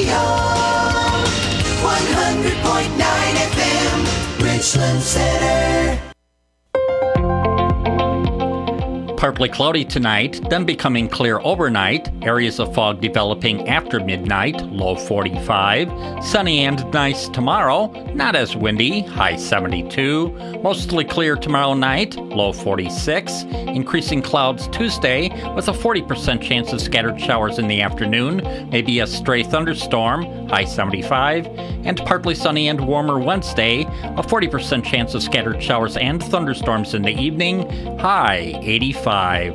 100.9 FM, Richland Center. Partly cloudy tonight, then becoming clear overnight. Areas of fog developing after midnight, low 45. Sunny and nice tomorrow, not as windy, high 72. Mostly clear tomorrow night, low 46. Increasing clouds Tuesday with a 40% chance of scattered showers in the afternoon, maybe a stray thunderstorm, high 75. And partly sunny and warmer Wednesday, a 40% chance of scattered showers and thunderstorms in the evening, high 85.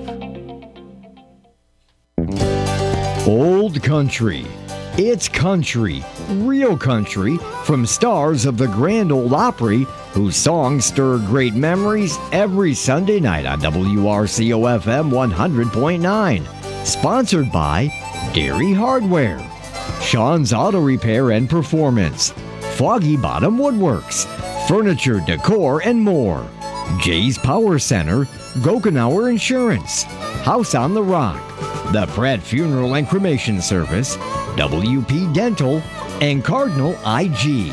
Old Country. It's country, real country, from stars of the Grand Ole Opry, whose songs stir great memories every Sunday night on WRCO-FM 100.9. Sponsored by Dairy Hardware, Sean's Auto Repair and Performance, Foggy Bottom Woodworks, Furniture, Decor, and more. Jay's Power Center, Gokenauer Insurance, House on the Rock, the Pratt Funeral and Cremation Service, WP Dental, and Cardinal IG.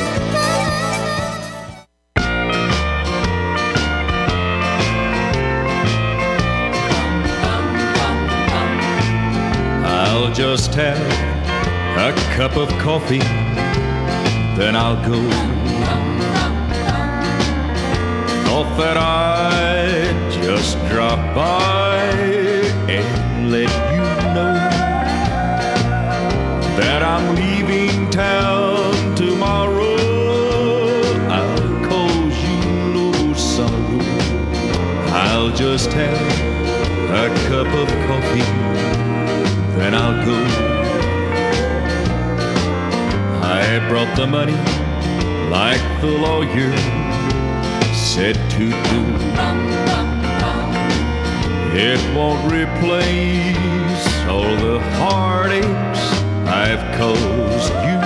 I'll just have a cup of coffee, then I'll go. Thought that I'd just drop by and let you know that I'm leaving town tomorrow. I'll cause you no sorrow. I'll just have a cup of coffee, then I'll go. I brought the money like the lawyer said to do. It won't replace all the heartaches I've caused you.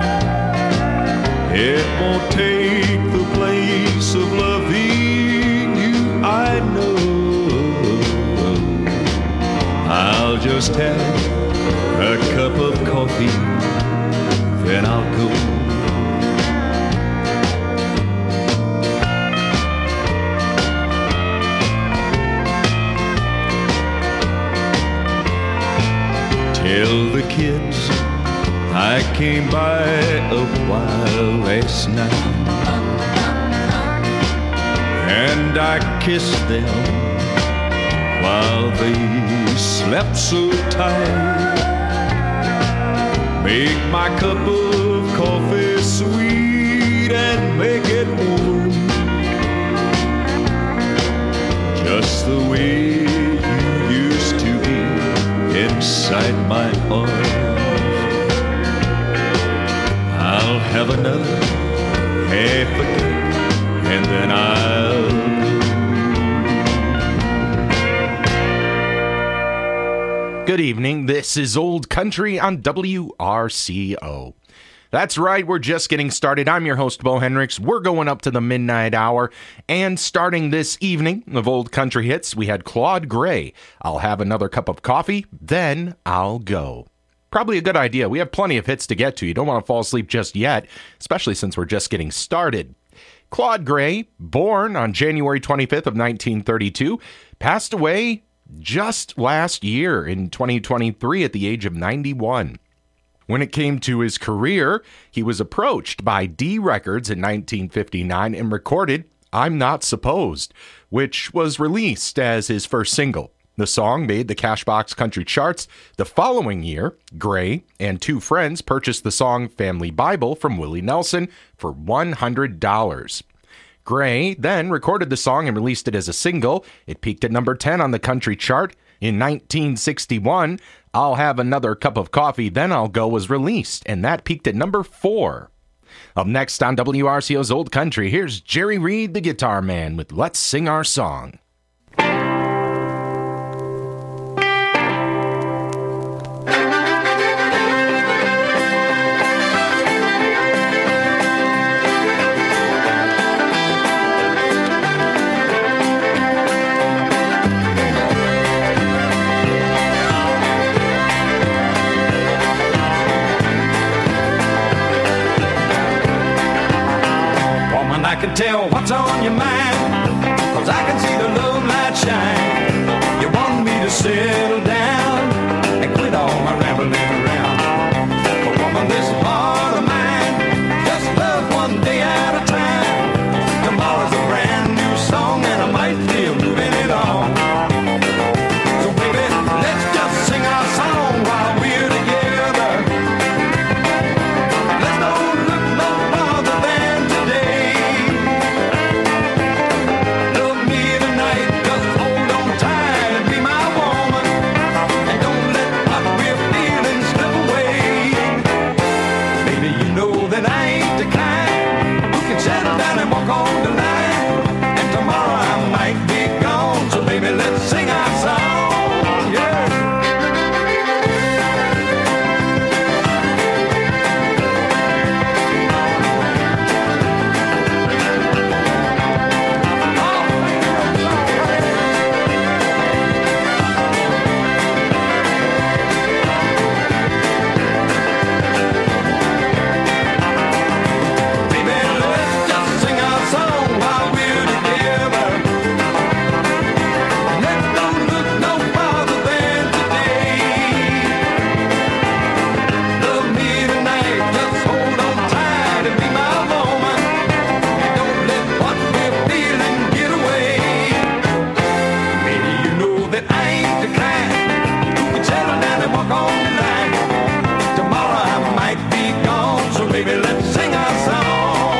It won't take the place of loving you, I know. I'll just have a cup of coffee, then I'll go. Tell the kids I came by a while last night, and I kissed them while they slept so tight. Make my cup of coffee sweet and make it warm, just the way you used to be inside my arms. I'll have another half a cup and then I'll go. Good evening. This is Old Country on WRCO. That's right, we're just getting started. I'm your host, Bo Hendricks. We're going up to the midnight hour, and starting this evening of Old Country Hits, we had Claude Gray. I'll have another cup of coffee, then I'll go. Probably a good idea. We have plenty of hits to get to. You don't want to fall asleep just yet, especially since we're just getting started. Claude Gray, born on January 25th of 1932, passed away just last year in 2023 at the age of 91. When it came to his career, he was approached by D Records in 1959 and recorded I'm Not Supposed, which was released as his first single. The song made the Cashbox Country charts. The following year, Gray and two friends purchased the song Family Bible from Willie Nelson for $100. Gray then recorded the song and released it as a single. It peaked at number 10 on the country chart. In 1961, I'll Have Another Cup of Coffee, Then I'll Go was released, and that peaked at number 4. Up next on WRCO's Old Country, here's Jerry Reed, the Guitar Man, with Let's Sing Our Song. can tell what's on your mind, 'cause I can see the love light shine. You want me to settle down and quit all my rambling around. But woman, this heart of mine just love one day at a time. Tomorrow's a brand new song and I might be moving it on. So baby, let's just sing our song while we're together. Let's don't look no farther than today. Love me tonight, just hold on tight and be my woman. And don't let what we're feeling slip away. Baby, you know that I ain't the kind who can settle down and walk on the line. And tomorrow I might be gone, so baby, let's sing our song, yeah. Baby, let's just sing our song while we're together. Let's don't look no farther than today. Love me tonight, just hold on tight and be my woman. And don't let what we're feeling get away. Baby, you know that I ain't the kind who can settle down and walk on the line. Tomorrow I might be gone, so baby, let's sing our song.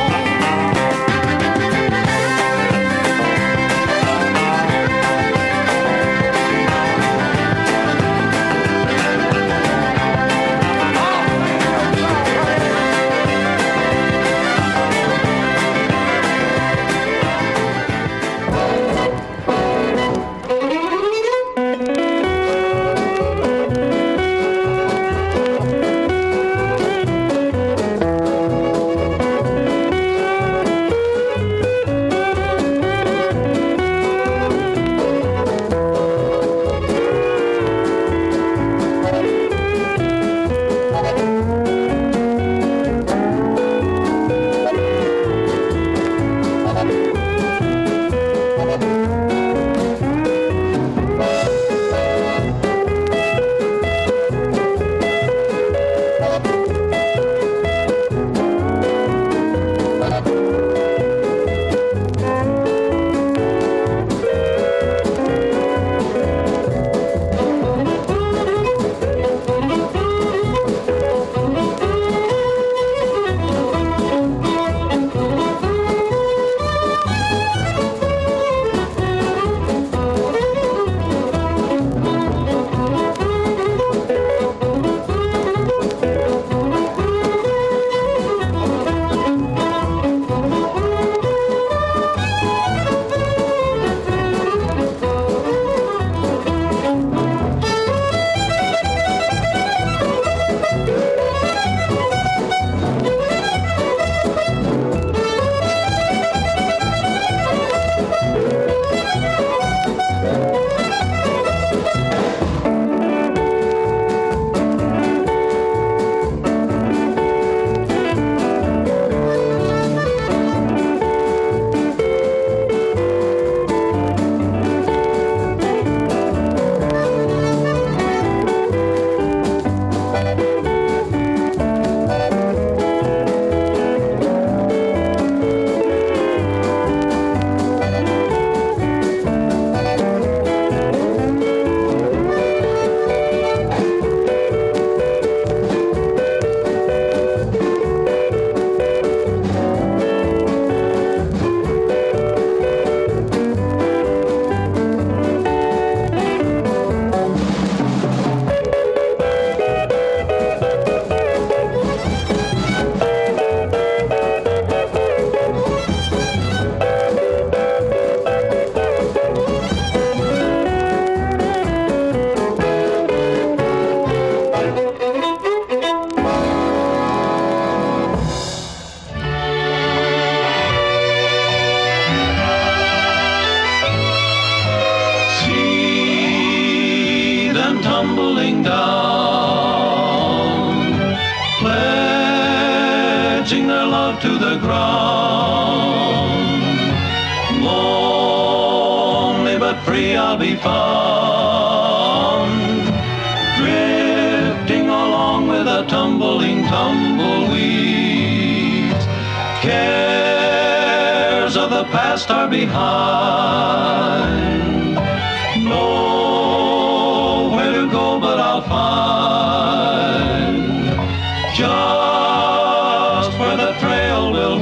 tumbling down, pledging their love to the ground. free I'll be found, drifting along with the tumbling tumbleweeds. Cares of the past are behind, nowhere to go but I'll find just where the trail will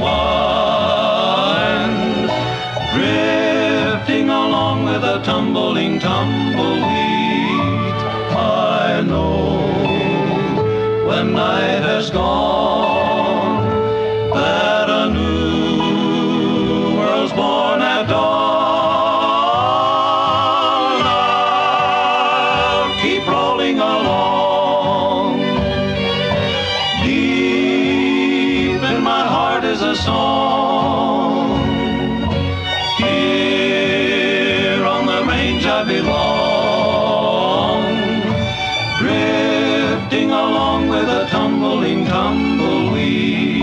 wind, drifting along with the tumbling tumbleweeds. I know when night has gone that a new world's born at dawn. I'll keep rolling along. Deep in my heart is a song. Here on the range I belong, drifting along with a tumbling tumbleweed.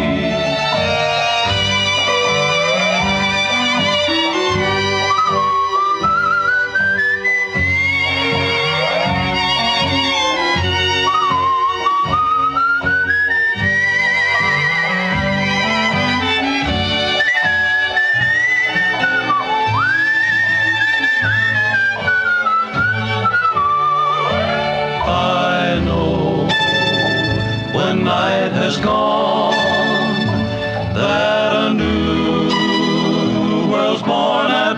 I know when night has gone that a new world's born at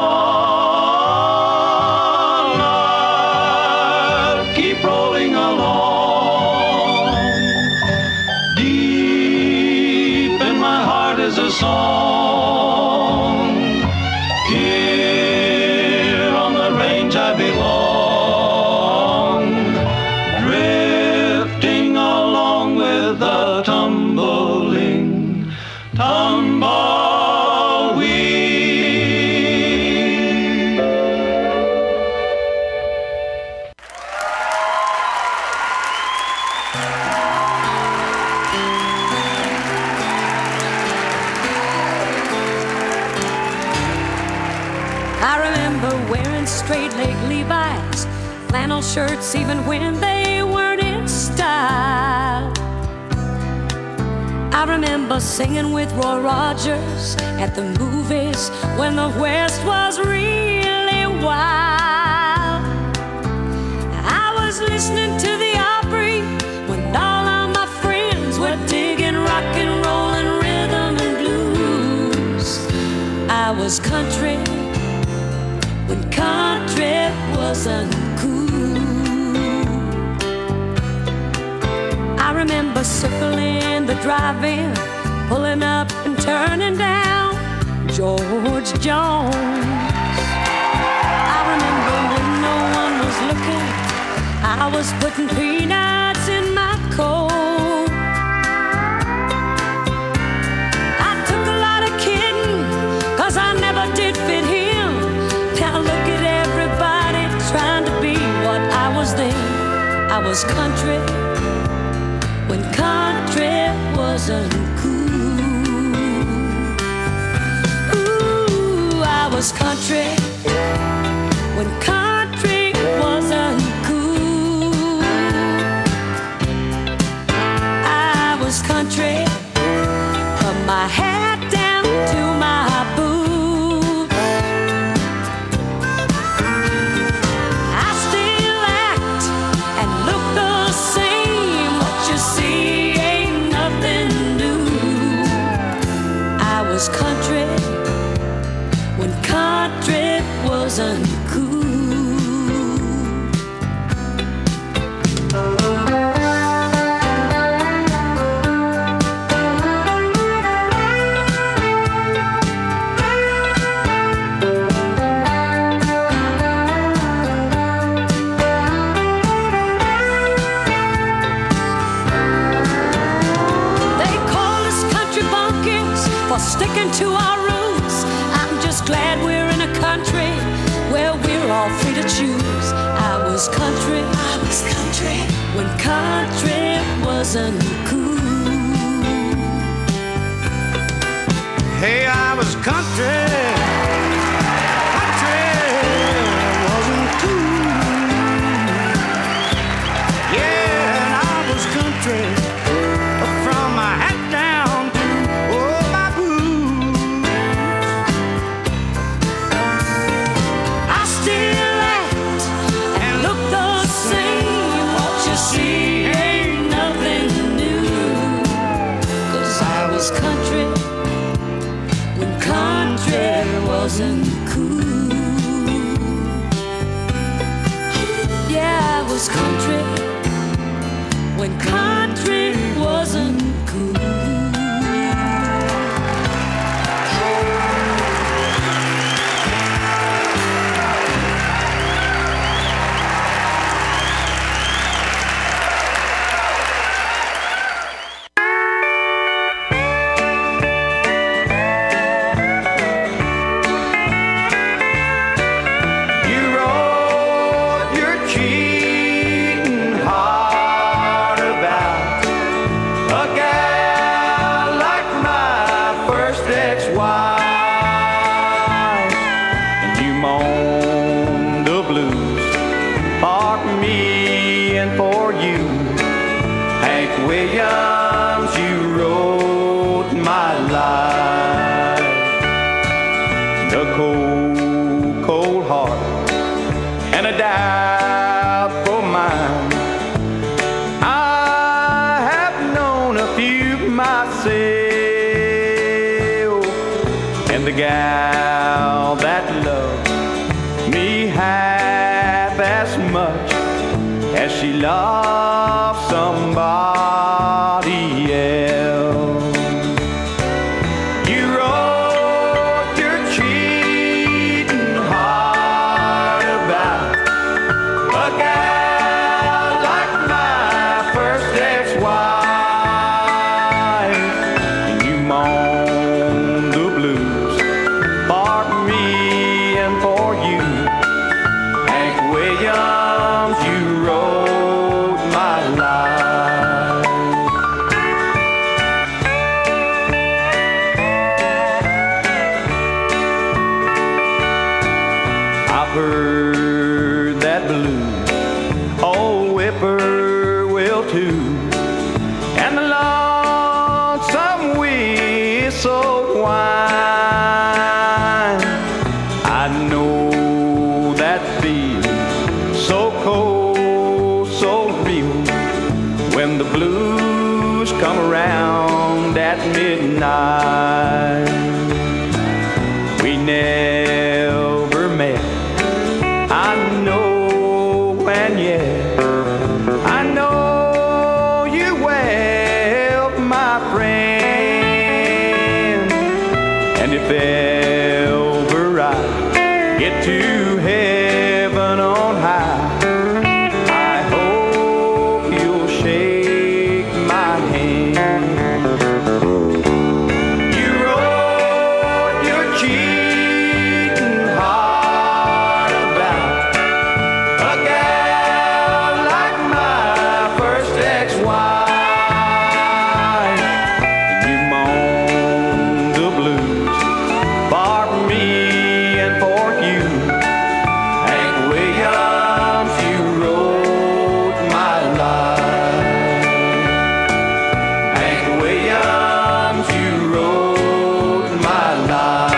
dawn. I'll keep rolling along. Deep in my heart is a song. Here on the range I belong, drifting along with the tumbling tumbleweed. I remember wearing straight leg Levi's, flannel shirts even when they weren't in style. I remember singing with Roy Rogers at the movies when the West was really wild. I was listening to the Opry when all of my friends were digging rock and roll and rhythm and blues. I was country when country wasn't cool. I remember circling the drive-in, pulling up and turning down George Jones. I remember when no one was looking, I was putting peanuts in my coat. I took a lot of kidding, 'cause I never did fit him. Now look at everybody trying to be what I was then. I was country when country wasn't cool. Ooh, I was country when country wasn't cool. I was country from my hat down to my boots. I still act and look the same. What you see ain't nothing new. I was country when country wasn't cool. They call us country bumpkins for sticking to our roots. I'm just glad we're in a country where we're all free to choose. I was country when country wasn't cool. Hey, I was country wasn't cool. Yeah, I was country when country wasn't cool. Gal that loved me half as much as she loved somebody else. You wrote your cheating heart about a gal like my first ex-wife, and you moan the blues for me and for you. Hank Williams, you wrote my life. I've heard that blues, old whippoorwill too, and the lonesome whistle whine. I know that feeling so cold, so real, when the blues come around at midnight. We never met, I know, and yet I know you well, my friend. And if ever I get to heaven on high, I hope you'll shake my hand. You wrote your cheating heart about a gal like my first ex-wife, and you moan the blues for me and for you. Hank Williams, you wrote my life. Hank Williams, you wrote my life.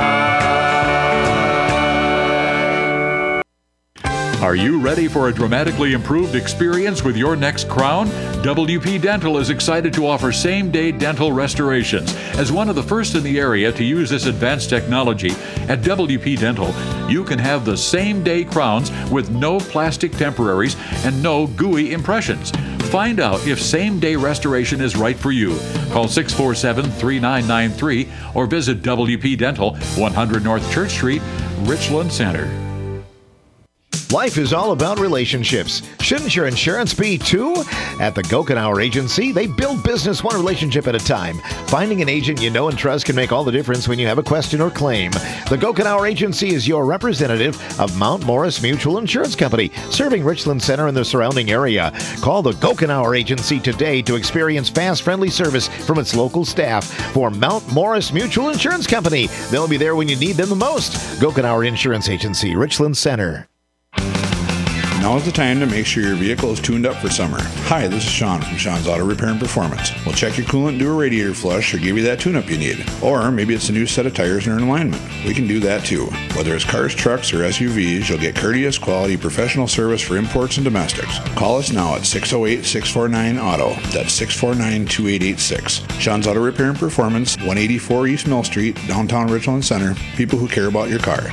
Are you ready for a dramatically improved experience with your next crown? WP Dental is excited to offer same-day dental restorations. As one of the first in the area to use this advanced technology, at WP Dental, you can have the same-day crowns with no plastic temporaries and no gooey impressions. Find out if same-day restoration is right for you. Call 647-3993 or visit WP Dental, 100 North Church Street, Richland Center. Life is all about relationships. Shouldn't your insurance be too? At the Gokenauer Agency, they build business one relationship at a time. Finding an agent you know and trust can make all the difference when you have a question or claim. The Gokenauer Agency is your representative of Mount Morris Mutual Insurance Company, serving Richland Center and the surrounding area. Call the Gokenauer Agency today to experience fast, friendly service from its local staff. For Mount Morris Mutual Insurance Company, they'll be there when you need them the most. Gokenauer Insurance Agency, Richland Center. Now is the time to make sure your vehicle is tuned up for summer. Hi, this is Sean from Sean's Auto Repair and Performance. We'll check your coolant, do a radiator flush, or give you that tune-up you need. Or maybe it's a new set of tires and an alignment. We can do that too. Whether it's cars, trucks, or SUVs, you'll get courteous, quality, professional service for imports and domestics. Call us now at 608-649-AUTO. That's 649-2886. Sean's Auto Repair and Performance, 184 East Mill Street, downtown Richland Center. People who care about your car.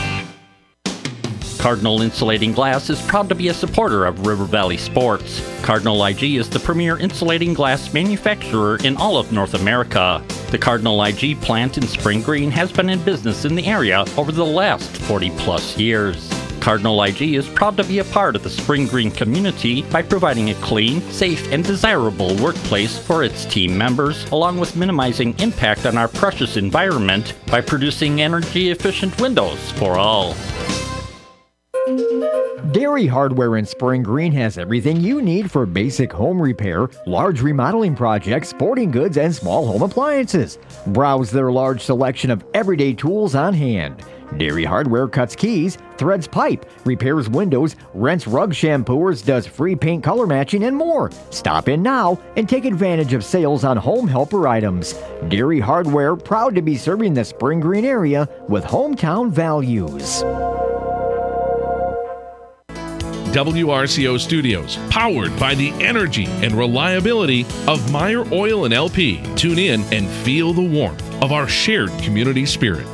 Cardinal Insulating Glass is proud to be a supporter of River Valley Sports. Cardinal IG is the premier insulating glass manufacturer in all of North America. The Cardinal IG plant in Spring Green has been in business in the area over the last 40-plus years. Cardinal IG is proud to be a part of the Spring Green community by providing a clean, safe, and desirable workplace for its team members, along with minimizing impact on our precious environment by producing energy-efficient windows for all. Dairy Hardware in Spring Green has everything you need for basic home repair, large remodeling projects, sporting goods, and small home appliances. Browse their large selection of everyday tools on hand. Dairy Hardware cuts keys, threads pipe, repairs windows, rents rug shampooers, does free paint color matching, and more. Stop in now and take advantage of sales on home helper items. Dairy Hardware, proud to be serving the Spring Green area with hometown values. WRCO Studios, powered by the energy and reliability of Meyer Oil and LP. Tune in and feel the warmth of our shared community spirit.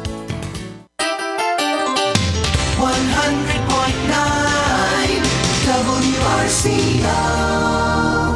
100.9 WRCO.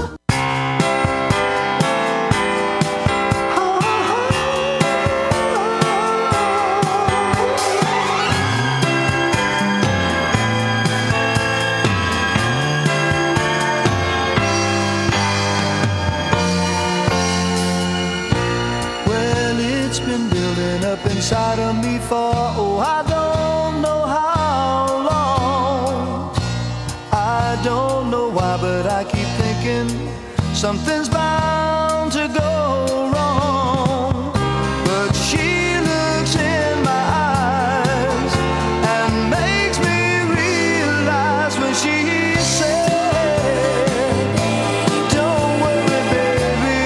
Inside of me for, oh, I don't know how long. I don't know why, but I keep thinking something's bound to go wrong. But she looks in my eyes and makes me realize when she said, don't worry, baby,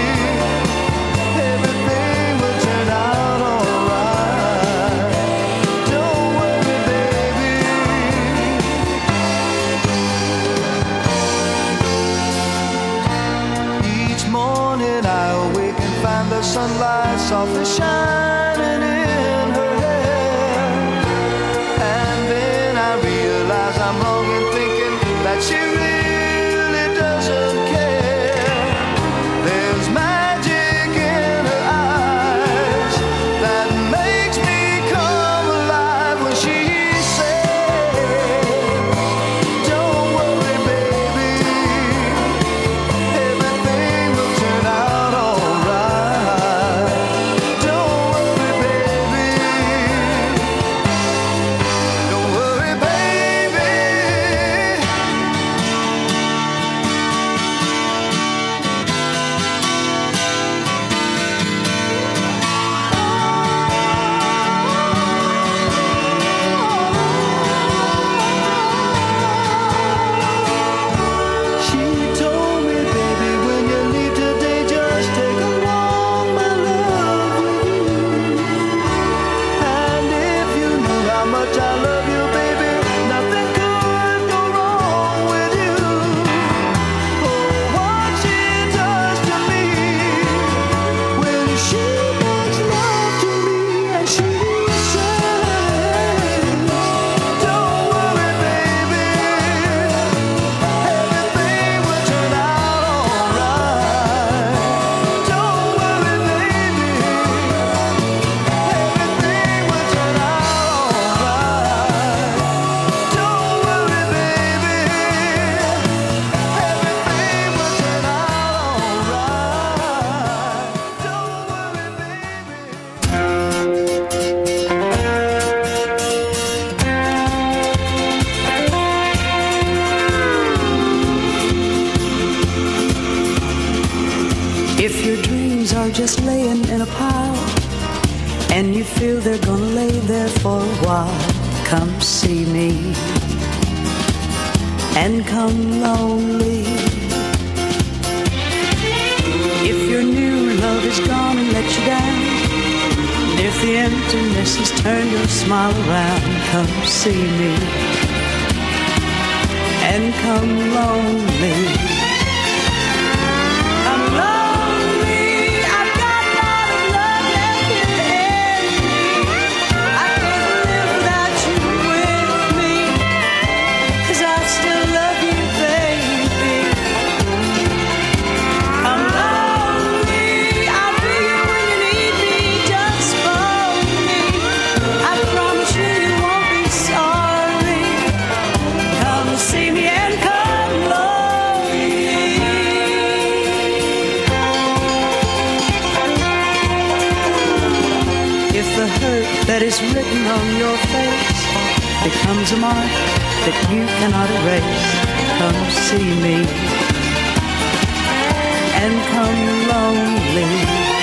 everything will turn out all right. Don't worry, baby. Each morning I awake and find the sunlight softly shining in her hair. And then I realize I'm wrong in thinking that she really doesn't care. There's magic in her eyes that makes me come alive when she said, don't worry, baby, everything will turn out all right. Don't worry, baby, don't worry, baby. She told me, baby, when you leave today, just take along my love with you. And if you knew how much I love you, baby, nothing could go wrong with you. Oh, what she does to me when she makes love to me and she says, don't worry, baby, everything will turn out all right. Don't worry, baby, everything will turn out all right. Don't worry, baby, everything will turn out all right. Don't worry, If your dreams are just laying in a pile and you feel they're gonna lay there for a while, come see me. and come lonely. If your new love is gone and let you down, and if the emptiness has turned your smile around, come see me and come lonely. That is written on your face becomes a mark that you cannot erase. Come see me and come lonely.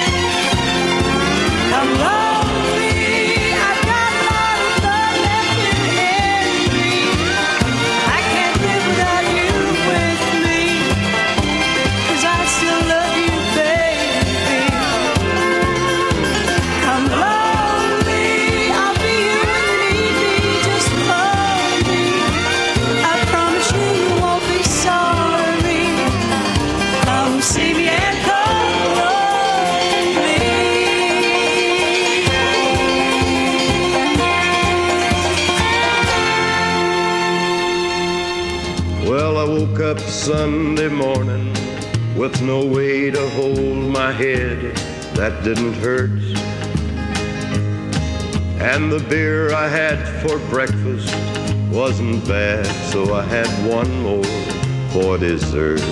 Come lonely. I've got a lot of love left in me. I can't live without you with me, 'cause I still love you, baby. Come lonely. See me and come lonely. Well, I woke up Sunday morning with no way to hold my head that didn't hurt. And the beer I had for breakfast wasn't bad, so I had one more for dessert.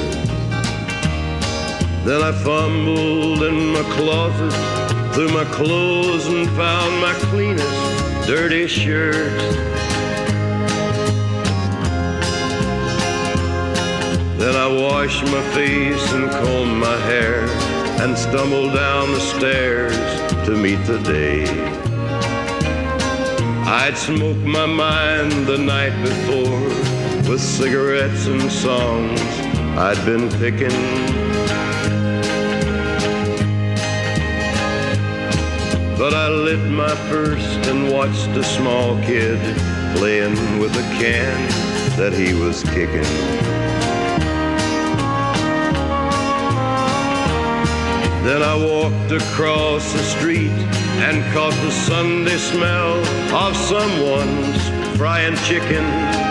Then I fumbled in my closet through my clothes and found my cleanest dirty shirt. Then I washed my face and combed my hair and stumbled down the stairs to meet the day. I'd smoked my mind the night before with cigarettes and songs I'd been picking. But I lit my first and watched a small kid playing with a can that he was kicking. Then I walked across the street and caught the Sunday smell of someone's frying chicken.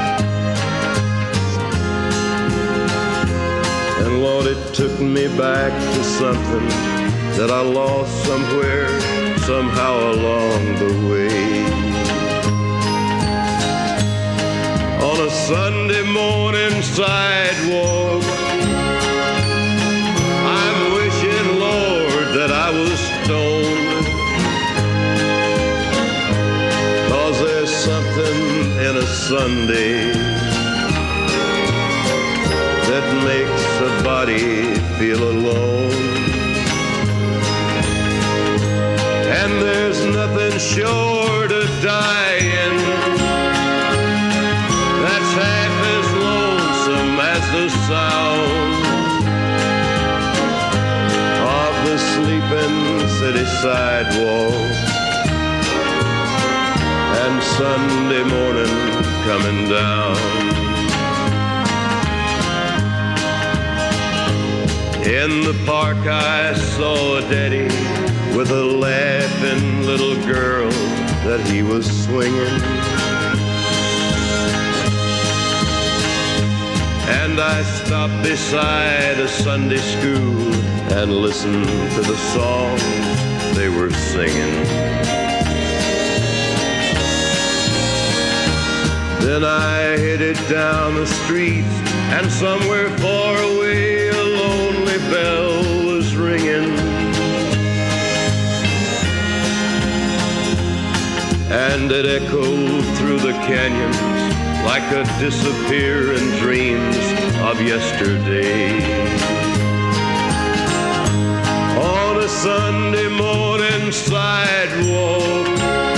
And Lord, it took me back to something that I lost somewhere, somehow along the way. On a Sunday morning sidewalk, I'm wishing, Lord, that I was stoned. 'Cause there's something in a Sunday that makes a body feel alone. And there's nothing short of dying that's half as lonesome as the sound of the sleeping city sidewalk and Sunday morning coming down. In the park I saw a daddy with a laughing little girl that he was swinging. And I stopped beside a Sunday school and listened to the songs they were singing. Then I headed down the street, and somewhere far away a lonely bell was ringing. And it echoed through the canyons like a disappearing dreams of yesterday. On a Sunday morning sidewalk,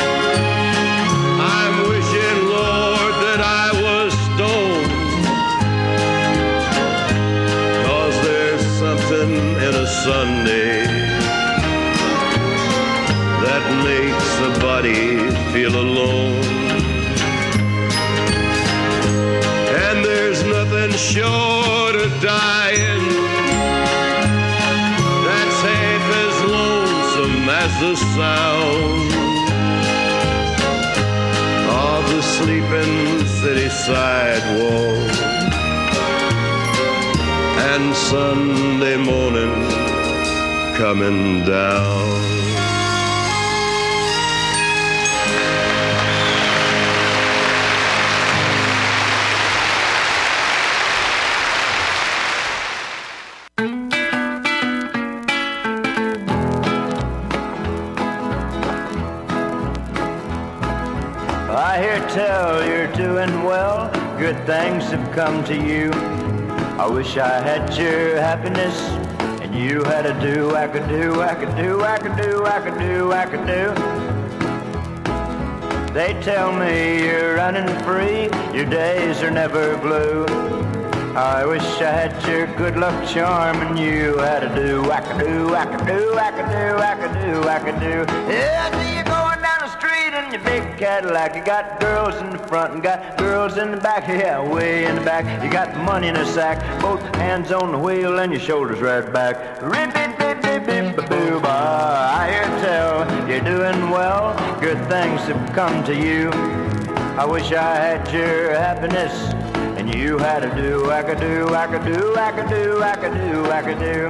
I'm wishing, Lord, that I was stoned. short of dying. That's half as lonesome as the sound of the sleeping city sidewalk. And Sunday morning coming down. I hear tell you're doing well, good things have come to you. I wish I had your happiness, and you had a do, I could do, I could do, I could do, I could do, I could do. They tell me you're running free, your days are never blue. I wish I had your good luck charm, and you had a do, I could do, I could do, I could do, I could do, I could do. Yeah, I see you going down the street in your big Cadillac. You got girls in the front and got girls in the back, yeah, way in the back. You got money in a sack, both hands on the wheel and your shoulders right back. Rip-it-bip-bip-bip-boo-ba. I hear tell you're doing well, good things have come to you. I wish I had your happiness, and you had a do, I could do, I could do, I could do, I could do, I could do.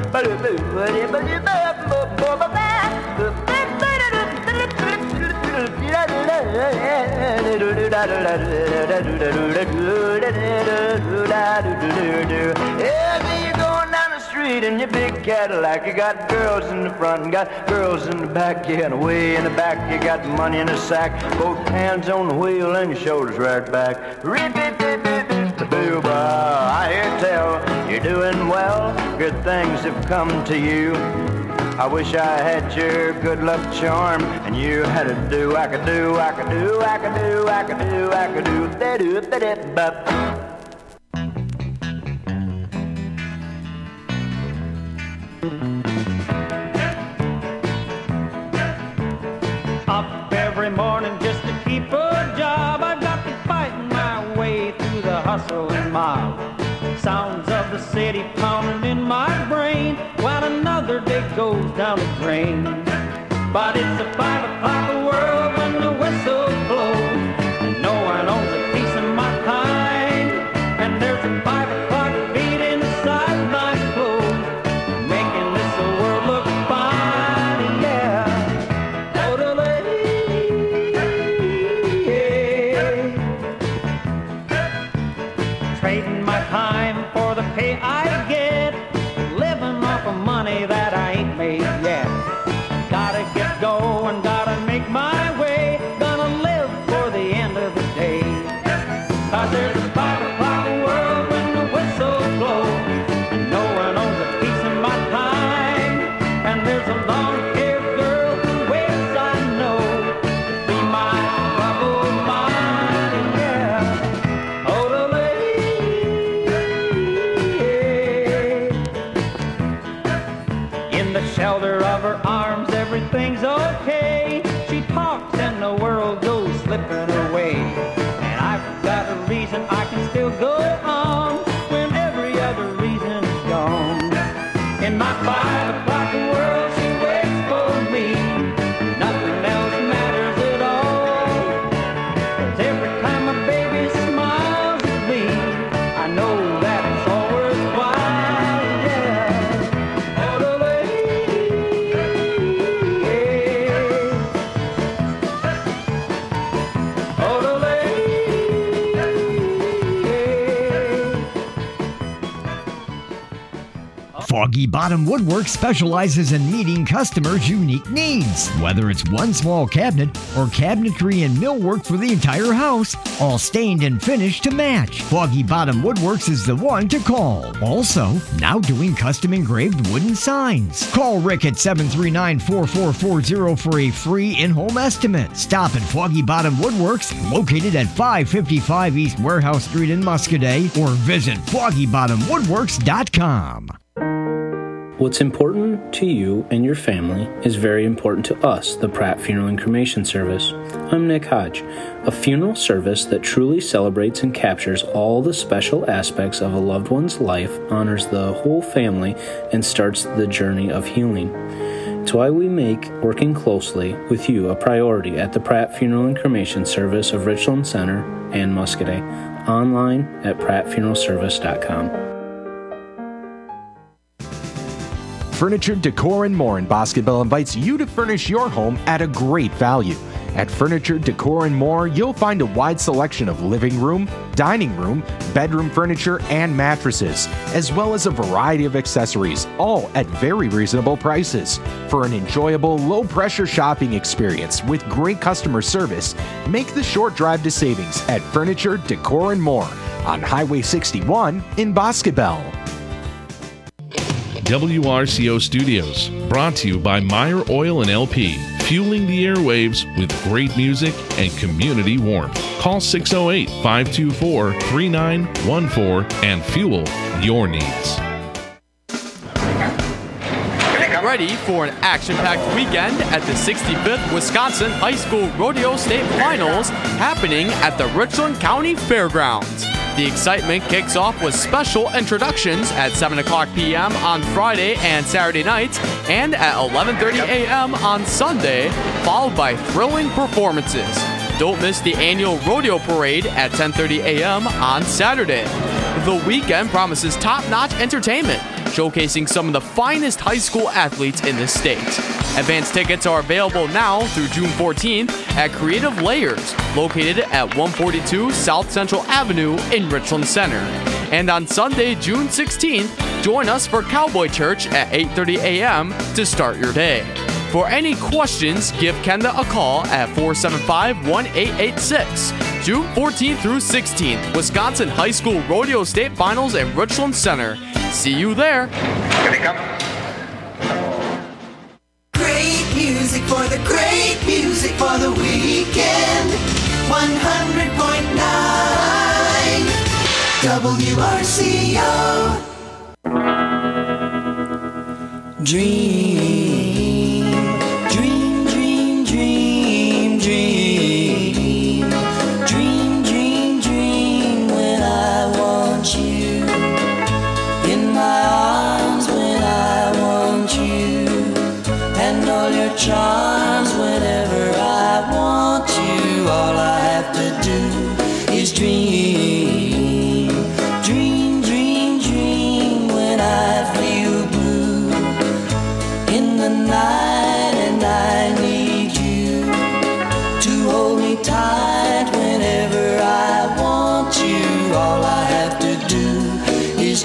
Yeah, you're going down the street in your big Cadillac. You got girls in the front and got girls in the back. Yeah, and way in the back you got money in a sack, both hands on the wheel and your shoulders right back. I hear tell you're doing well, good things have come to you. I wish I had your good luck charm, and you had a do, I could do, I could do, I could do, I could do, I could do, they do, ba-da-ba. Up every morning just to keep a job. I've got to fight my way through the hustle and mob. Sounds of the city pounding in my brain while another day goes down the drain. But it's a 5 o'clock world when the whistle blows, and no one owns a piece of my time. And there's a 5 o'clock beat inside my clothes, making this world look fine, yeah. Totally, yeah. Trading my time for the pay I get, living off of money that I ain't made yet. Gotta get going, gotta make my way, gonna live for the end of the day. 'Cause there's a 5 o'clock world when the whistle blows, and no one owns a piece of my time. And there's a long-haired girl who waits, I know, to be my troubled mind, yeah. Totally, yeah. In the shelter of her arms, everything's okay. She talks and the world goes slipping away. And I've got a reason I can still go on when every other reason is gone. In my 5 o'clock world, she waits for me. Nothing else matters at all. 'Cause every time my baby smiles at me, I know that it's all worthwhile, yeah. Totally, Foggy Bottom Woodwork specializes in meeting customers' unique needs. Whether it's one small cabinet or cabinetry and millwork for the entire house, all stained and finished to match, Foggy Bottom Woodworks is the one to call. Also, now doing custom engraved wooden signs. Call Rick at 739-4440 for a free in-home estimate. Stop at Foggy Bottom Woodworks, located at 555 East Warehouse Street in Muscadet, or visit foggybottomwoodworks.com. What's important? to you and your family is very important to us, the Pratt Funeral and Cremation Service. I'm Nick Hodge. A funeral service that truly celebrates and captures all the special aspects of a loved one's life, honors the whole family, and starts the journey of healing. It's why we make working closely with you a priority at the Pratt Funeral and Cremation Service of Richland Center and Muscoda. Online at prattfuneralservice.com. Furniture, Decor, and More in Boscobel invites you to furnish your home at a great value. At Furniture, Decor, and More, you'll find a wide selection of living room, dining room, bedroom furniture, and mattresses, as well as a variety of accessories, all at very reasonable prices. For an enjoyable, low-pressure shopping experience with great customer service, make the short drive to savings at Furniture, Decor, and More on Highway 61 in Boscobel. WRCO Studios, brought to you by Meyer Oil and LP, fueling the airwaves with great music and community warmth. Call 608-524-3914 and fuel your needs. Get ready for an action-packed weekend at the 65th Wisconsin High School Rodeo State Finals happening at the Richland County Fairgrounds. The excitement kicks off with special introductions at 7 o'clock p.m. on Friday and Saturday nights and at 11:30 a.m. on Sunday, followed by thrilling performances. Don't miss the annual rodeo parade at 10:30 a.m. on Saturday. The weekend promises top-notch entertainment, showcasing some of the finest high school athletes in the state. Advance tickets are available now through June 14th at Creative Layers, located at 142 South Central Avenue in Richland Center. And on Sunday, June 16th, join us for Cowboy Church at 8:30 a.m. to start your day. For any questions, give Kenda a call at 475-1886. June 14th through 16th, Wisconsin High School Rodeo State Finals in Richland Center. See you there. Here they come. Great music for the weekend. 100.9 WRCO. Dream, dream, dream, dream, dream. Dream, dream, dream when I want you. In my arms when I want you. And all your charms whenever I want you. All I have to do is dream. Dream, dream, dream when I feel blue in the night and I need you to hold me tight whenever I want you. All I have to do is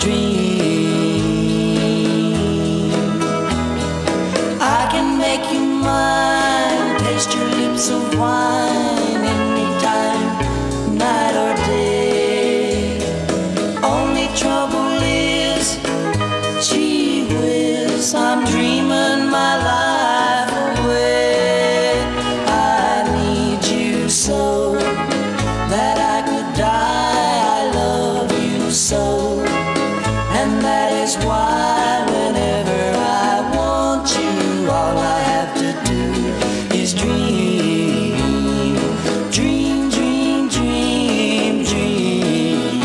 dream. I can make you mine, taste your lips of wine anytime, night or day. Only trouble is, gee whiz, I'm dreaming my life away. I need you so that I could die. I love you so, and that is why whenever I want you, all I have to do is dream. Dream, dream, dream, dream.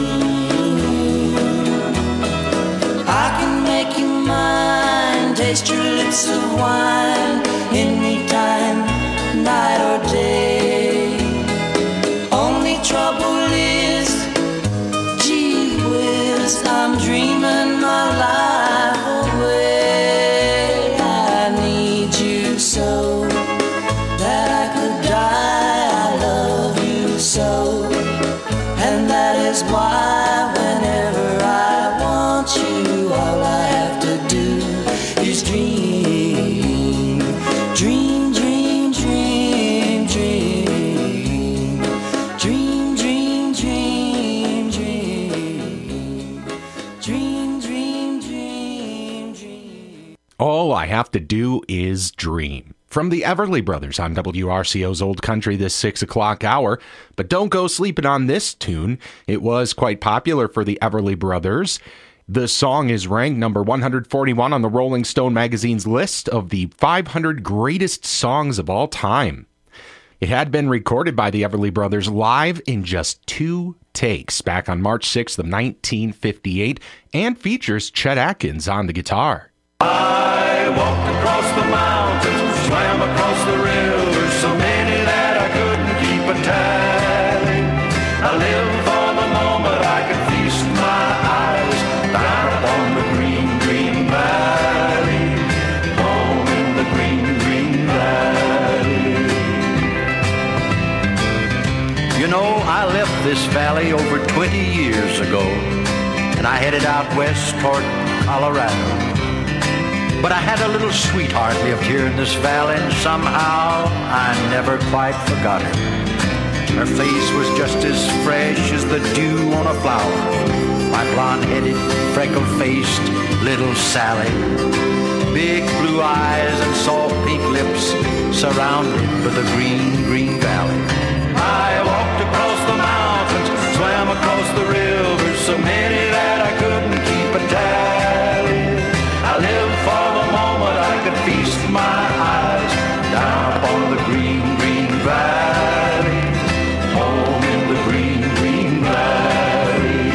I can make you mine, taste your lips of wine anytime, night or day. Only trouble is, gee whiz, I'm dreaming my life away. I need you so that I could die. I love you so, and that is why whenever I want you, all I have to do is dream. Dream, dream, dream, dream. Dream, dream, dream, dream. Dream, dream, dream, dream. All I have to do is dream. From the Everly Brothers on WRCO's Old Country this 6 o'clock hour. But don't go sleeping on this tune. It was quite popular for the Everly Brothers. The song is ranked number 141 on the Rolling Stone magazine's list of the 500 greatest songs of all time. It had been recorded by the Everly Brothers live in just 2 takes back on March 6th of 1958 and features Chet Atkins on the guitar. I walked across the mountains, swam across the rivers, so many that I couldn't keep a tally. I live for the moment I could feast my eyes down upon the green, green valley, home in the green, green valley. You know, I left this valley over 20 years ago, and I headed out west toward Colorado. But I had a little sweetheart lived here in this valley, and somehow I never quite forgot her. Her face was just as fresh as the dew on a flower. My blonde-headed, freckle-faced little Sally. Big blue eyes and soft pink lips surrounded with a green, green valley. I walked across the mountains, swam across the rivers, so many that I couldn't keep a tally. I lived for the moment I could feast my eyes down upon the green, green valley, home in the green, green valley.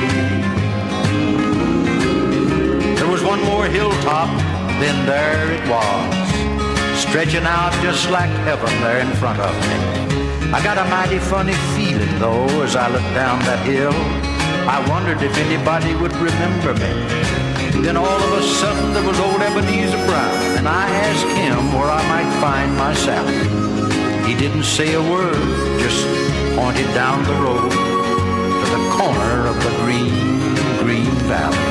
There was one more hilltop, then there it was, stretching out just like heaven there in front of me. I got a mighty funny feeling though as I looked down that hill. I wondered if anybody would remember me. Then all of a sudden there was old Ebenezer Brown, and I asked him where I might find my Sally. He didn't say a word, just pointed down the road to the corner of the green, green valley.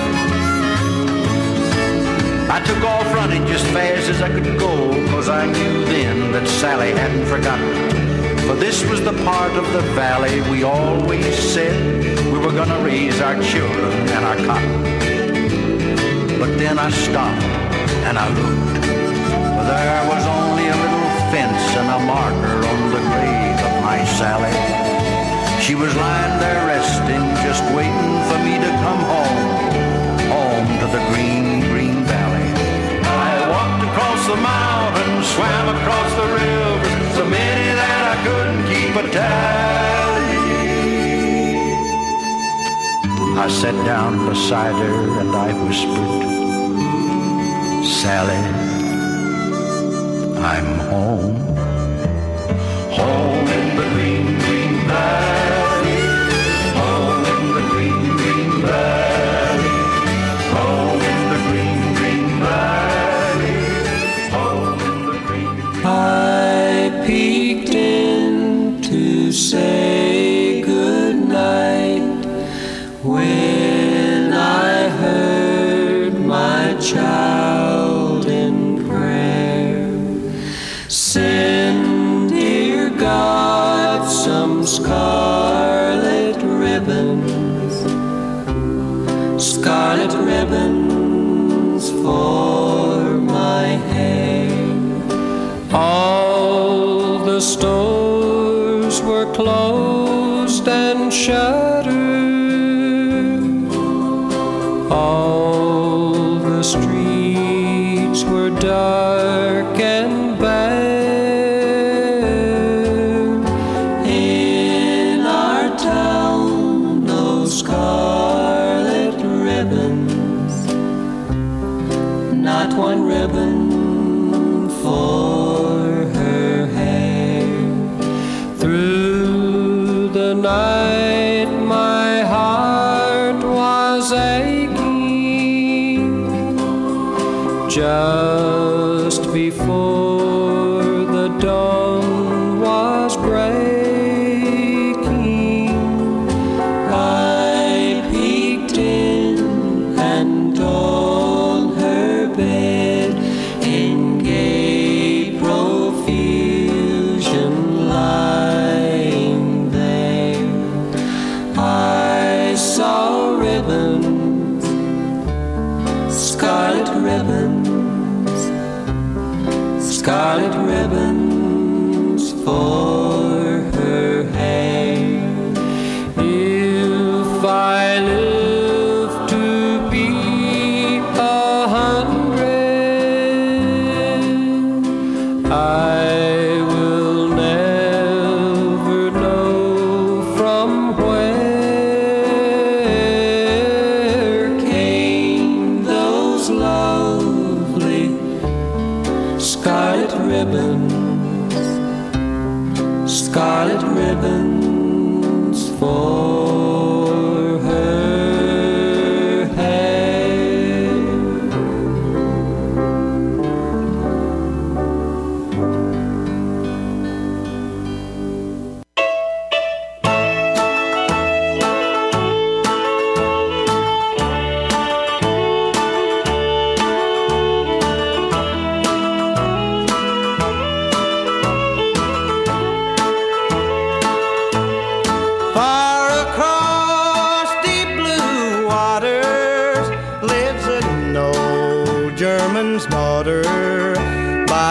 I took off running just fast as I could go, 'cause I knew then that Sally hadn't forgotten. For this was the part of the valley we always said we were gonna raise our children and our cotton. But then I stopped and I looked, for there was only a little fence and a marker on the grave of my Sally. She was lying there resting, just waiting for me to come home, home to the green, green valley. I walked across the mountains, swam across the rivers, so many that I couldn't keep a tally. I sat down beside her and I whispered, Sally, I'm home, home in the green, green valley, home in the green, green valley, home in the green, green valley, home in the green. I peeked in to say goodnight when I heard my child in prayer send, dear God, some scarlet ribbons for my hair. All the stores were closed and shuttered. All the streets were dark and bare. In our town, no scarlet ribbons, not one ribbon for her hair. Through the night, my heart was aching. Just before the dawn was breaking, I peeked in and on her bed in gay profusion lying there, I saw ribbons, scarlet ribbons for her hair. If I live to be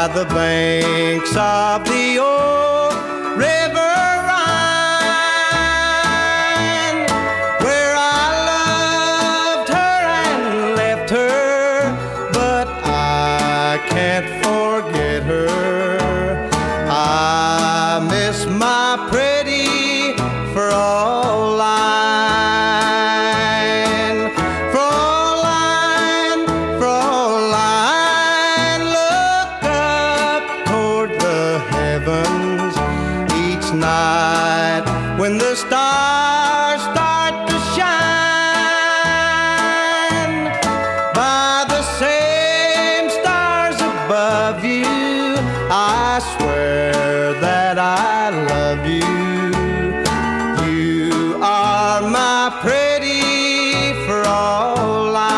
the banks of the old river Rhine, where I loved her and left her, but I can't forget her. I miss my pretty Fraulein, Fraulein, Fraulein. Look up toward the heavens each night when the stars start to shine. By the same stars above you, I swear that I love you. You are my pretty Fraulein.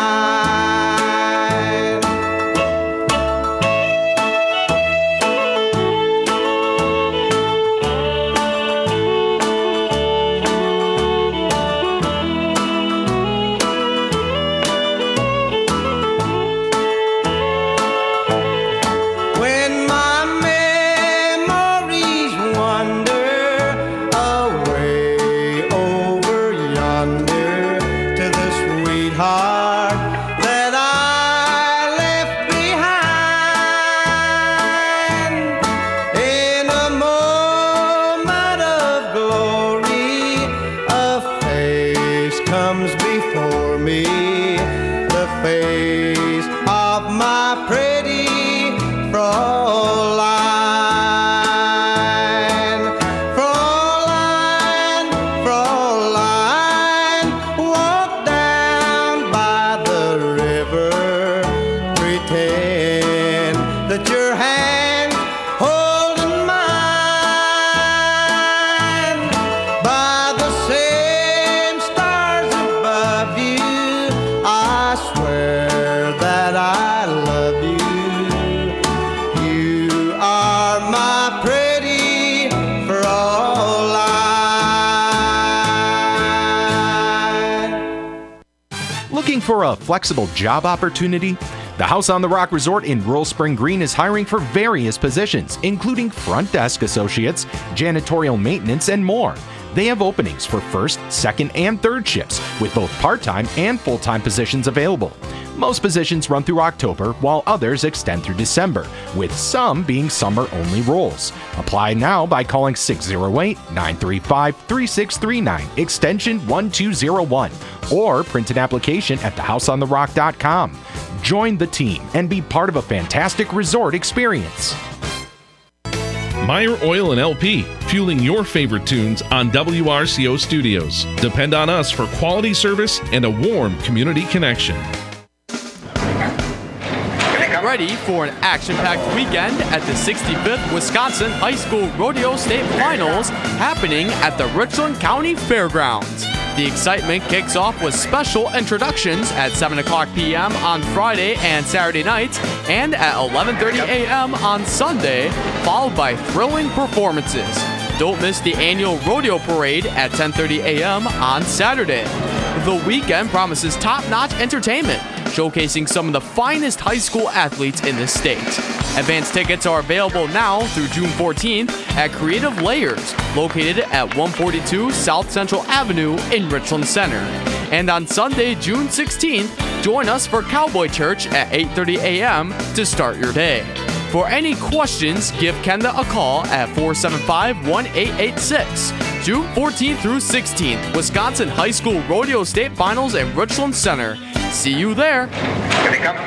When my memories wander away over yonder to the sweetheart that I left behind, in a moment of glory, a face comes before me, the face of my pretty Fraulein, Fraulein, Fraulein. Walk down by the river, pretend that your hand holding mine. By the same stars above you, I swear that I love you. You are my pretty Fraulein. Looking for a flexible job opportunity? The House on the Rock Resort in Rural Spring Green is hiring for various positions, including front desk associates, janitorial maintenance, and more. They have openings for first, second, and third shifts, with both part-time and full-time positions available. Most positions run through October, while others extend through December, with some being summer-only roles. Apply now by calling 608-935-3639, extension 1201, or print an application at thehouseontherock.com. Join the team and be part of a fantastic resort experience. Meyer Oil and LP, fueling your favorite tunes on WRCO Studios. Depend on us for quality service and a warm community connection. Get ready for an action-packed weekend at the 65th Wisconsin High School Rodeo State Finals happening at the Richland County Fairgrounds. The excitement kicks off with special introductions at 7 o'clock p.m. on Friday and Saturday nights and at 11:30 a.m. on Sunday, followed by thrilling performances. Don't miss the annual rodeo parade at 10:30 a.m. on Saturday. The weekend promises top-notch entertainment, showcasing some of the finest high school athletes in the state. Advance tickets are available now through June 14th at Creative Layers, located at 142 South Central Avenue in Richland Center. And on Sunday, June 16th, join us for Cowboy Church at 8:30 a.m. to start your day. For any questions, give Kenda a call at 475-1886. June 14th through 16th, Wisconsin High School Rodeo State Finals in Richland Center. See you there. Here they come.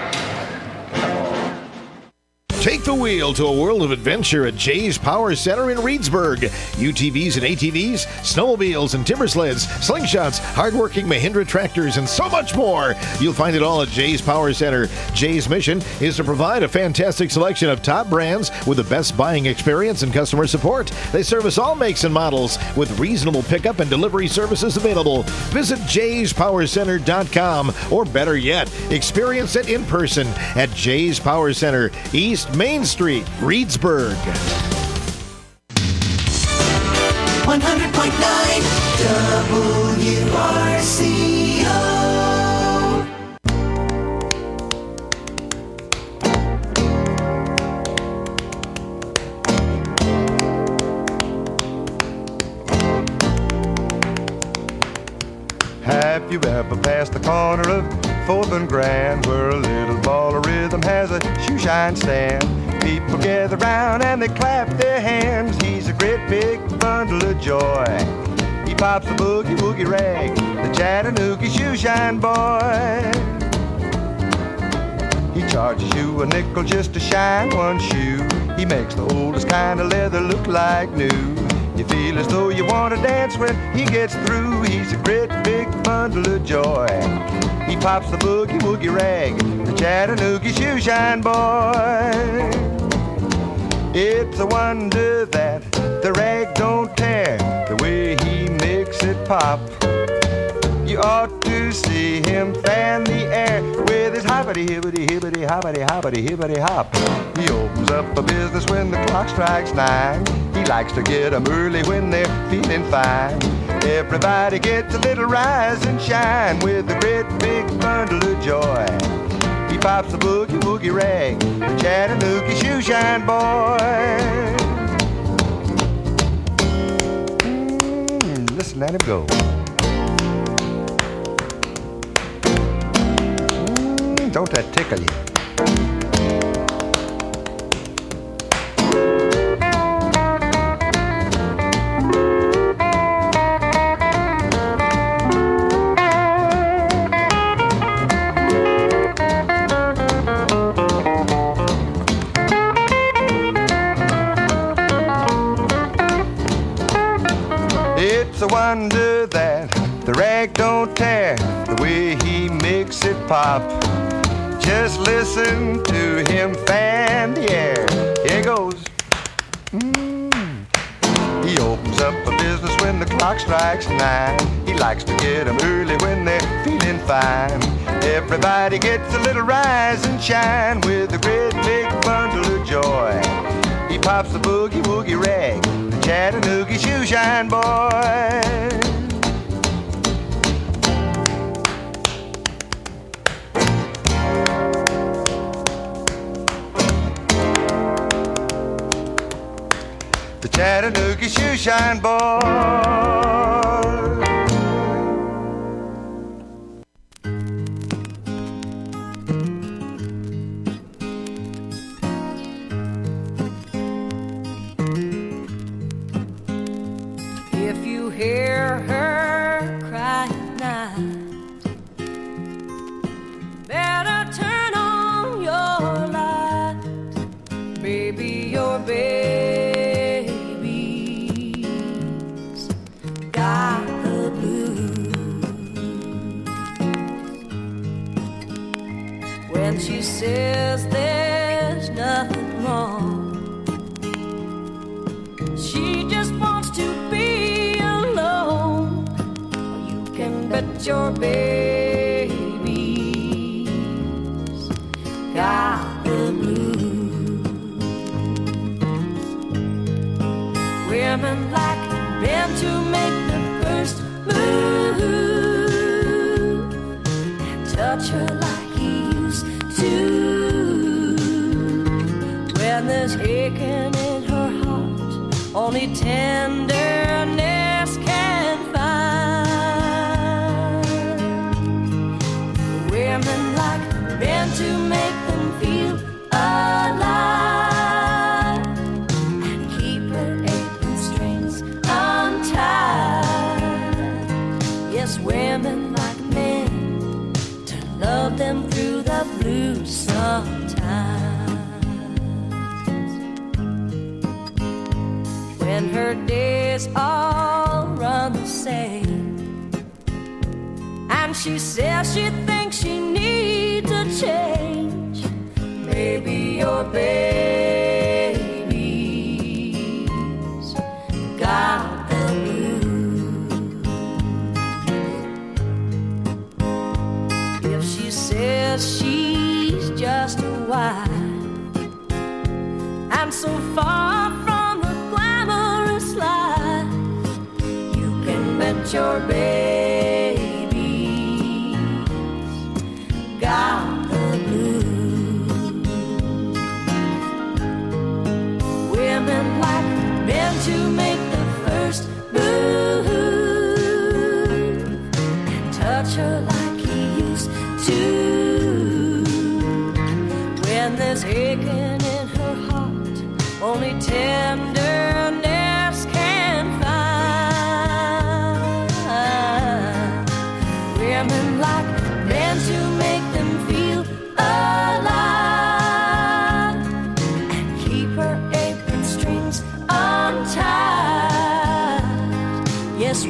Take the wheel to a world of adventure at Jay's Power Center in Reedsburg. UTVs and ATVs, snowmobiles and timber sleds, slingshots, hardworking Mahindra tractors, and so much more. You'll find it all at Jay's Power Center. Jay's mission is to provide a fantastic selection of top brands with the best buying experience and customer support. They service all makes and models with reasonable pickup and delivery services available. Visit jayspowercenter.com, or better yet, experience it in person at Jay's Power Center, East Main Street, Reedsburg. 100.9 WRCO. Have you ever passed the corner of 4th and Grand, where a little ball of rhythm has a shoe shine stand? People gather round and they clap their hands. He's a great big bundle of joy. He pops a boogie woogie rag, the Chattanooga shoe shine boy. He charges you a nickel just to shine one shoe. He makes the oldest kind of leather look like new. You feel as though you want to dance when he gets through. He's a great big bundle of joy. He pops the boogie woogie rag, the Chattanooga shoe shine boy. It's a wonder that the rag don't tear, the way he makes it pop. You ought to see him fan the air with his hoppity hibbity hibbity hoppity hoppity hibbity hop. He opens up a business when the clock strikes 9. He likes to get 'em early when they're feeling fine. Everybody gets a little rise and shine with a great big bundle of joy. He pops the boogie woogie rag, the Chattanooga shoe shine boy. Listen at him go. Don't that tickle you? It's a wonder that the rag don't tear, the way he makes it pop. Just listen to him fan the air. Here goes. He opens up a business when the clock strikes 9. He likes to get 'em early when they're feeling fine. Everybody gets a little rise and shine with a great big bundle of joy. He pops the boogie woogie rag, the Chattanooga shoe shine boy. The Chattanooga shoe shine boy. If you hear her cry at night, better turn on your light. Baby, your baby's got the blues. When she says there's nothing wrong, she just wants to be alone. You can bet your baby's got the blues. Women like men to make the first move and touch her like he used to. When there's aching in her heart, only tenderness can find. Women like men to make them feel alive and keep her aching strings untied. Yes, women like men to love them through the blues sometimes. When her days all run the same, and she says she thinks she needs a change, maybe your baby's got the blues. If she says she's just a wife and so far from the glamorous life, you can bet your baby's got the blues. Women like men to make the first move and touch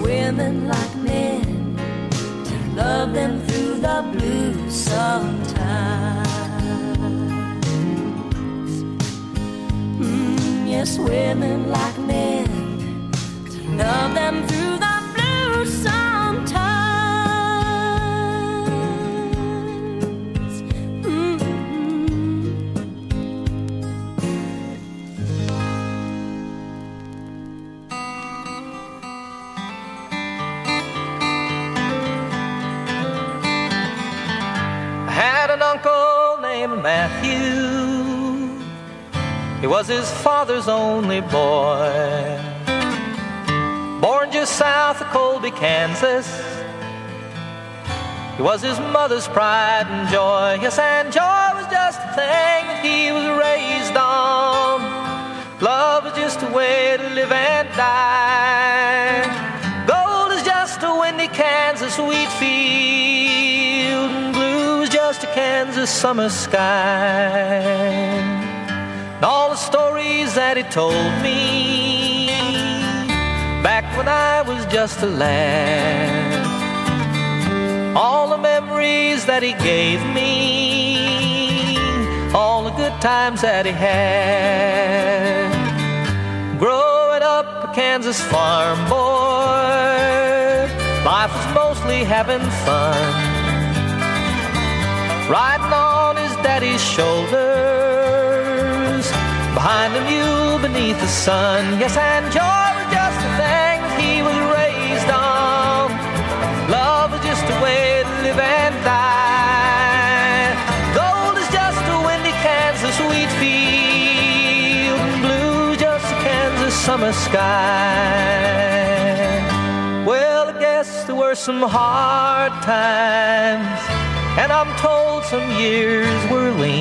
women like men to love them through the blue sometimes. Yes, women like men to love them through the blue sometimes. I had an uncle named Matthew. He was his father's only boy. Born just south of Colby, Kansas. He was his mother's pride and joy. Yes, and joy was just a thing that he was raised on. Love was just a way to live and die. Gold is just a windy Kansas wheat field, and blue is just a Kansas summer sky. And all the stories that he told me back when I was just a lad, all the memories that he gave me, all the good times that he had. Growing up a Kansas farm boy, life was mostly having fun, riding on his daddy's shoulders, behind a mule beneath the sun. Yes, and joy was just a thing that he was raised on. Love was just a way to live and die. Gold is just a windy Kansas wheat field, and blue just a Kansas summer sky. Well, I guess there were some hard times, and I'm told some years were lean.